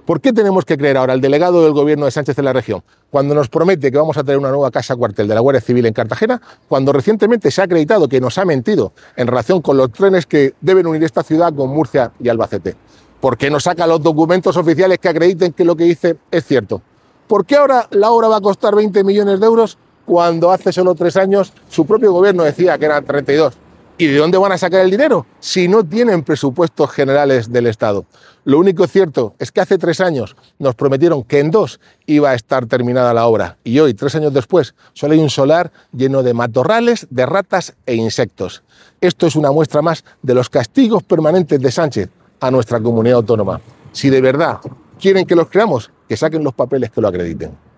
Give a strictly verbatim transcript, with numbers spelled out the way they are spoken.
¿Por qué tenemos que creer ahora al delegado del gobierno de Sánchez en la región, cuando nos promete que vamos a tener una nueva casa cuartel de la Guardia Civil en Cartagena, cuando recientemente se ha acreditado que nos ha mentido en relación con los trenes que deben unir esta ciudad con Murcia y Albacete? ¿Por qué no saca los documentos oficiales que acrediten que lo que dice es cierto? ¿Por qué ahora la obra va a costar veinte millones de euros cuando hace solo tres años su propio gobierno decía que eran treinta y dos? ¿Y de dónde van a sacar el dinero si no tienen presupuestos generales del Estado? Lo único cierto es que hace tres años nos prometieron que en dos iba a estar terminada la obra y hoy, tres años después, solo hay un solar lleno de matorrales, de ratas e insectos. Esto es una muestra más de los castigos permanentes de Sánchez a nuestra comunidad autónoma. Si de verdad quieren que los creamos, que saquen los papeles que lo acrediten.